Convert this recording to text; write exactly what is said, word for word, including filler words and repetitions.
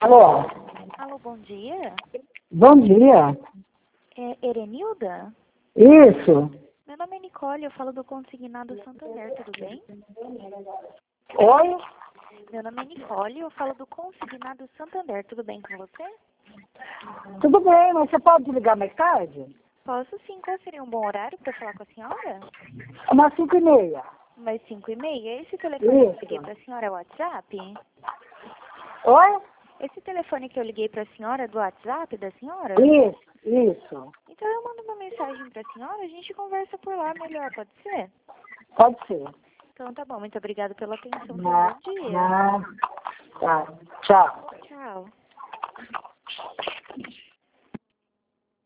Alô? Alô, bom dia. Bom dia. É Erenilda? Isso. Meu nome é Nicole, eu falo do Consignado Santander, tudo bem? Oi? Meu nome é Nicole, eu falo do Consignado Santander, tudo bem com você? Tudo bem, mas você pode ligar mais tarde? Posso sim, qual seria um bom horário para falar com a senhora? Umas cinco e meia. Mais cinco e meia? Esse telefone que eu Isso. liguei para a senhora é o WhatsApp? Oi? Esse telefone que eu liguei para a senhora é do WhatsApp da senhora? Isso, isso. Então eu mando uma mensagem para a senhora, a gente conversa por lá melhor, pode ser? Pode ser. Então tá bom, muito obrigada pela atenção, tenha um Não, bom dia. não. Tá. Tchau. Tchau.